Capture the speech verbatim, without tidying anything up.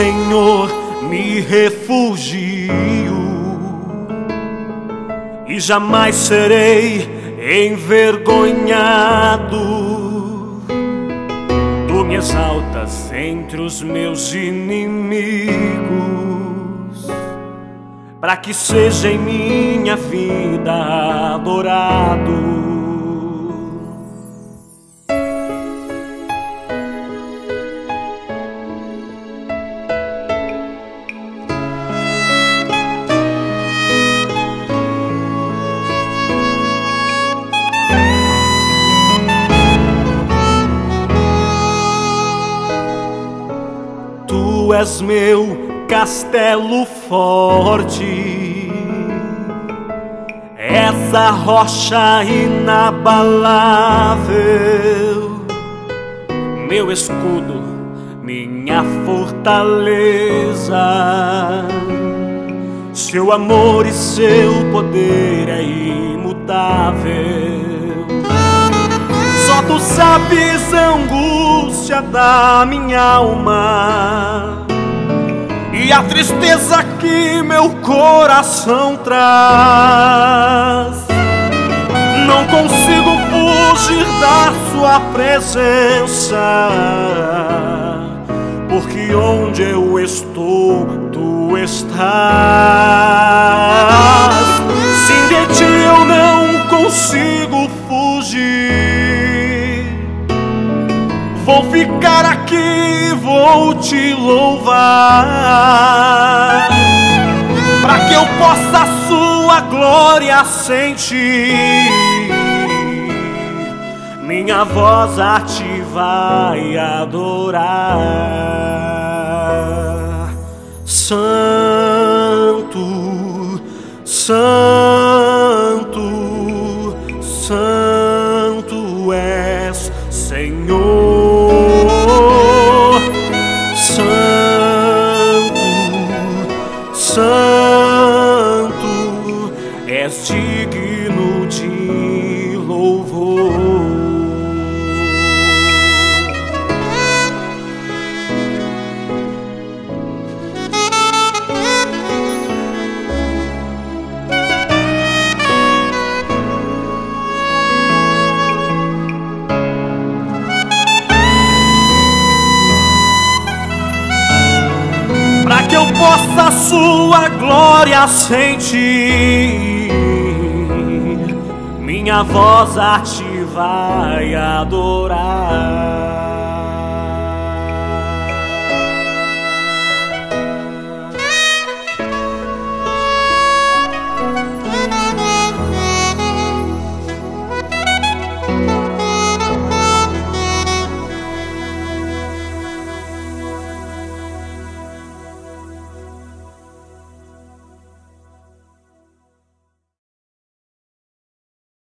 Senhor, me refugio e jamais serei envergonhado. Tu me exaltas entre os meus inimigos, para que seja em minha vida adorado. Tu és meu castelo forte, és a rocha inabalável, meu escudo, minha fortaleza. Seu amor e seu poder é imutável. Só tu sabes a angústia da minha alma e a tristeza que meu coração traz. Não consigo fugir da sua presença, porque onde eu estou, tu estás. Sim, de ti eu não consigo fugir. Vou ficar aqui, vou te louvar, para que eu possa a sua glória sentir. Minha voz a ti vai adorar. Santo, Santo, Santo és, Senhor. Santo, és digno de louvor. Para que eu possa a sua glória sentir, minha voz a ti vai adorar.